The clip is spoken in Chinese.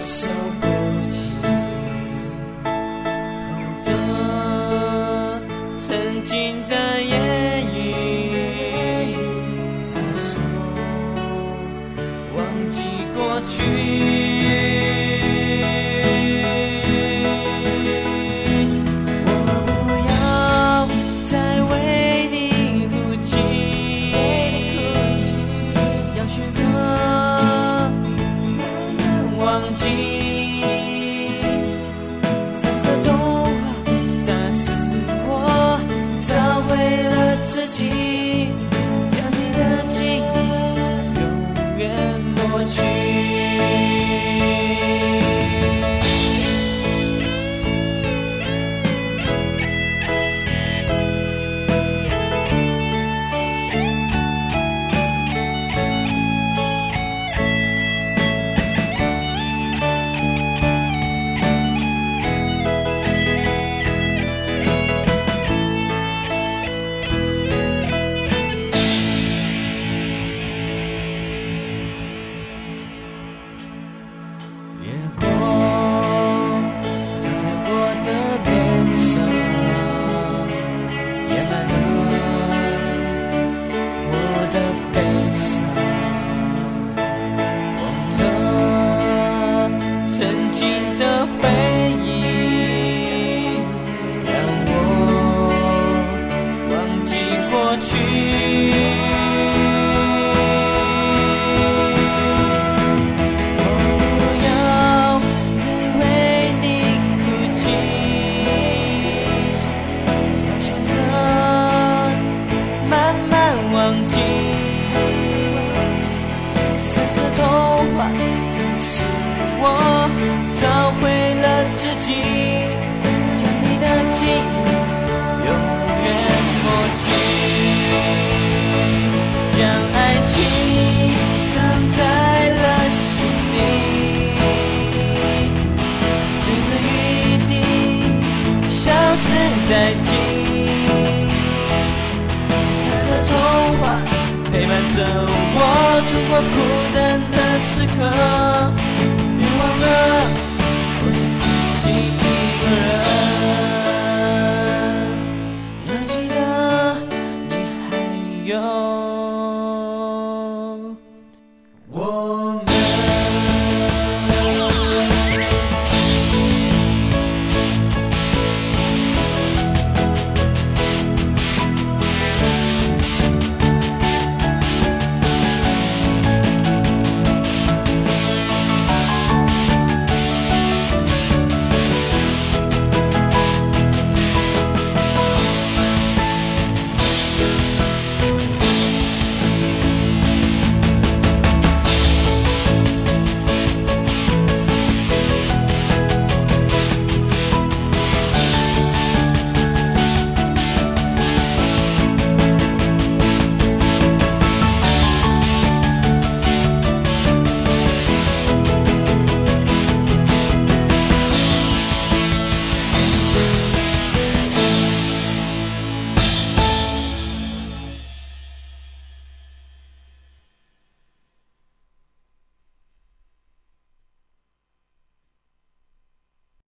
手不起，望着曾经的言语，他说忘记过去。三色童话，但是我找回了自己，将你的记忆永远抹去。月光照在我的脸上，掩埋了我的悲伤。望着曾经的回忆，让我忘记过去。三色童话，但是我找回了自己，将你的记忆永远抹去，将爱情藏在了心里，随着雨滴消失殆尽。三色童话陪伴着我度过孤单的时刻，